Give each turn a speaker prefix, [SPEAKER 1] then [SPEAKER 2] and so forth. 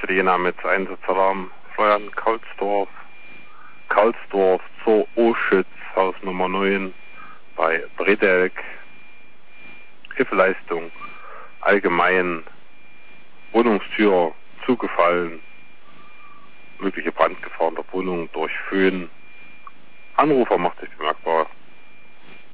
[SPEAKER 1] für die Jena mit Einsatzalarm Florian Kaulsdorf zur Oschütz, Haus Nummer 9 bei Bredelk. Hilfeleistung allgemein, Wohnungstür zugefallen, mögliche Brandgefahr in der Wohnung durch Föhn. Anrufer macht sich bemerkbar.